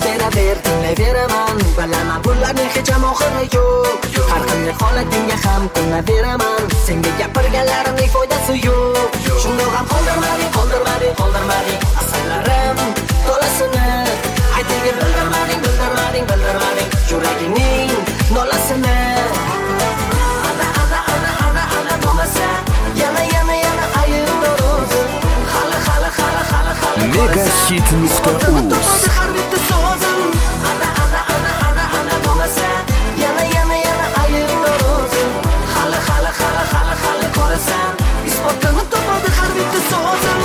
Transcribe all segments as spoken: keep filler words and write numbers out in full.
beraber tinglayveraman. Bilaman bularning hech ham oxiri yo'q. Har qanday holatingga ham ko'naveraman. Senga gapirganlarimning foydasi yo'q. Shundoq ham qoldirmading, qoldirmading, qoldirmading asarlarim to'lasini. Aytib bildirmading, bildirmading, bildirmading yuragingning nolasini. Ana ana ana ana ana bo'lmasa yana yana yana ayirdiz. Hali hali hali hali hali Megahit nuqta uz. Har bitta so'zim ana ana ana ana ana bo'lmasa yana yana yana ayirdiz. Hali hali hali hali hali ko'rasan isbotini topadi har bitta so'zim.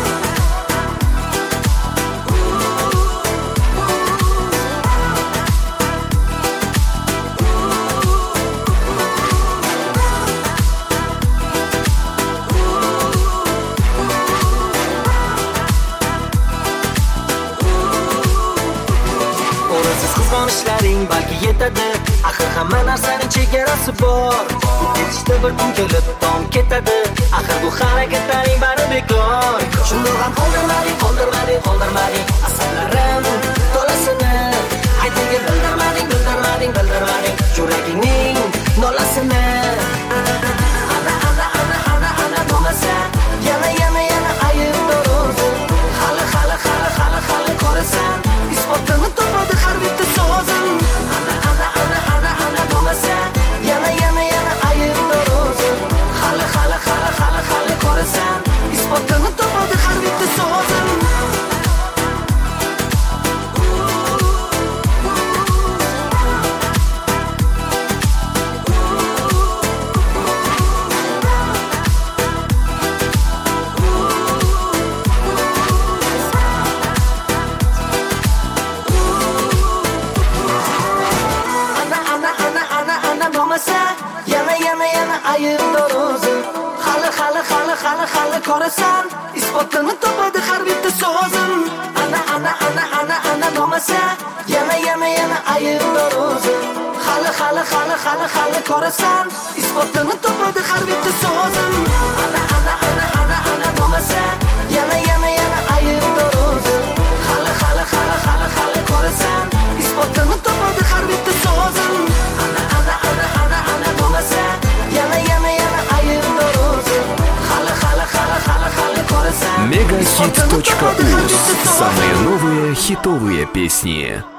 Qizg'onishlaring balki yetadi, axir hamma narsaning chegarasi bor. Ketishda bir kun kelib tom ketadi, axir bu harakatlaring bari bekor. Shundoq ham qoldirmading, qoldirmading, qoldirmading asarlarim to'lasini. Aytib bildirmading, bildirmading, bildirmading yuragingning nolasini. Ana ana ana ana ana bo'lmasa yana yana yana ayirdiz. Hali hali hali hali hali ko'rasan isbotini topadi har bitta so'zim. Ana ana ana ana ana bo'lmasa yana yana yana ayirdiz. Hali hali hali hali hali ko'rasan isbotini topadi har bitta so'zim. Yana yana yana ayirdiz. Hali hali hali hali hali ko'rasan isbotini topadi har bitta so'zim. Ana ana ana ana ana bo'lmasa yana yana yana ayirdiz. Hali hali hali hali hali ko'rasan isbotini topadi har bitta so'zim. Ana ana ana ana ana bo'lmasa yana yana yana ayirdiz. Hali hali hali hali hali ko'rasan isbotini topadi har bitta so'zim. Ana ana ana ana ana bo'lmasa yana yana yana ayirdiz. Hali hali hali hali hali ko'rasan Megahit точка уз. Самые новые хитовые песни.